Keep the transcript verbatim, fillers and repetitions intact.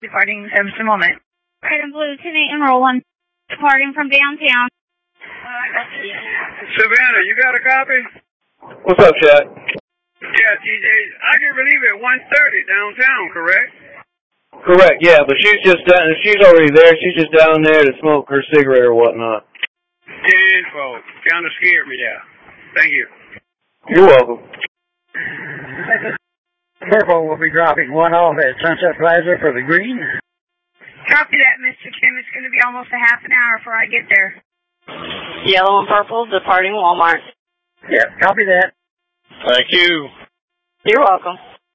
Departing in just a moment. Red and blue, ten eight and rolling. Departing from downtown. Savannah, you got a copy? What's up, Chad? Yeah, T J, I can relieve at one thirty downtown, correct? Correct, yeah, but she's just down, she's already there. She's just down there to smoke her cigarette or whatnot. Info. Kind of scared me, yeah. Thank you. You're welcome. Purple will be dropping one off at Sunset Plaza for the green. Copy that, Mister Kim. It's going to be almost a half an hour before I get there. Yellow and purple departing Walmart. Yeah, copy that. Thank you. You're welcome.